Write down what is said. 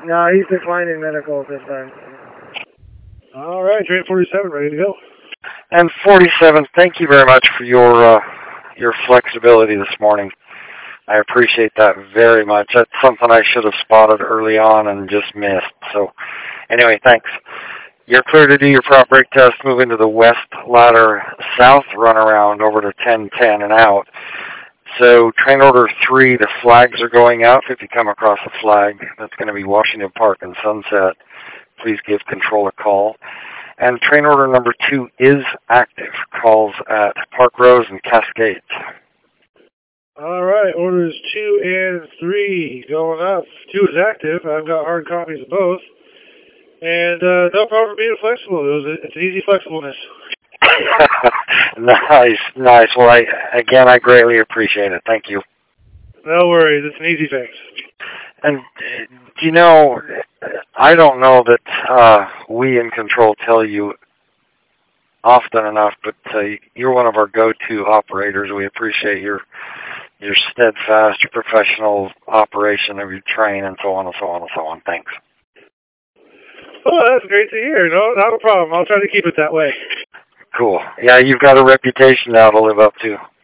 No, he's declining medical at this time. All right, train 47, ready to go. And 47, thank you very much for your flexibility this morning. I appreciate that very much. That's something I should have spotted early on and just missed. So anyway, thanks. You're clear to do your prop brake test, move into the west ladder south runaround over to 1010 and out. So train order 3, the flags are going out. If you come across a flag, that's going to be Washington Park and Sunset. Please give control a call. And train order number 2 is active. Calls at Park Rose and Cascades. All right, orders 2 and 3 going up. 2 is active. I've got hard copies of both. And no problem for being flexible. It's an easy flexibleness. Nice. Well, I greatly appreciate it. Thank you. No worries. It's an easy fix. And, I don't know that we in Control tell you often enough, but you're one of our go-to operators. We appreciate your steadfast, your professional operation of your train, and so on and so on and so on. Thanks. Oh, that's great to hear. No, not a problem. I'll try to keep it that way. Cool. Yeah, you've got a reputation now to live up to.